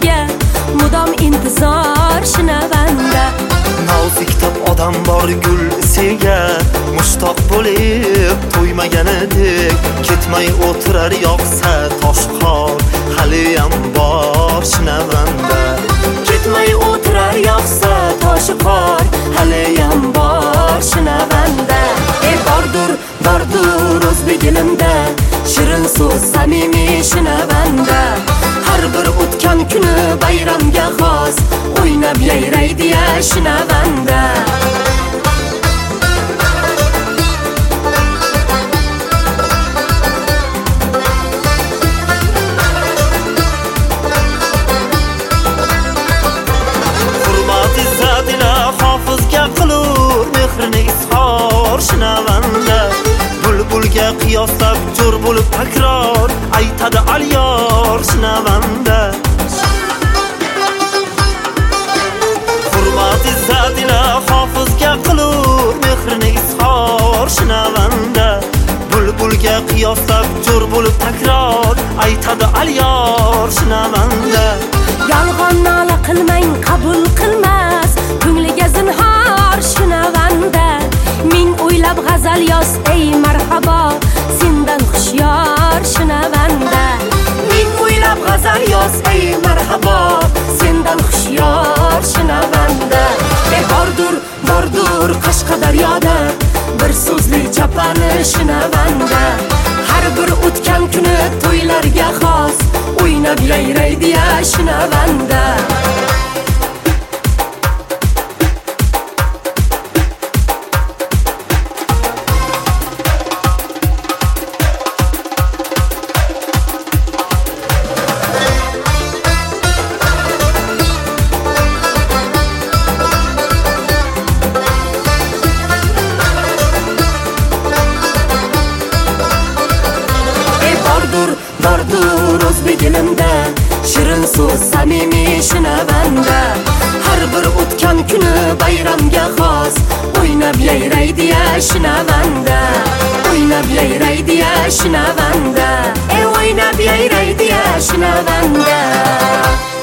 senga mudom intizor shinavanda. Nozik top odam bor gul isiga mushtoq bo'lib to'ymagan edik. Ketmay o'tirar yoqsa toshqor haliyam bor shinavanda. Ketmay o'tirar yoqsa toshqor haliyam bor shinavanda. Bordur o'zbek elimda shirin so'z samimiy shinavanda. Har bir o'tgan kuni bayramga xos o'ynab yayraydi ya shinavanda. Hurmat izzat ila hofizga qilur mehrini izhor shinavanda. Bulbulga qiyoslab jo'r bo'lib takror aytadi alyor shinavanda. Hurmat izzat ila hofizga qilur mehrini izhor shinavanda. Bulbulga qiyoslab jo'r bo'lib takror aytadi alyor shinavanda. Yolg'on nola qilmang, qabul qilmas ko'ngliga zinhor shinavanda. Ming o'ylab g'azal yoz ey marhabo sendan xushyor shinavanda. Ming o'ylab g'azal yoz ey marhabo sendan xushyor shinavanda. Bordur Qashqadaryoda bir so'zli chapani shinavanda. Har bir o'tgan kuni to'ylarga xos o'ynab yayraydi ya shinavanda. Bordur o'zbek elimda shirin so'z samimiy shinavanda. Har bir o'tgan kuni bayramga xos o'ynab yayraydi ya shinavanda. O'ynab yayraydi ya shinavanda. O'ynab yayraydi ya shinavanda.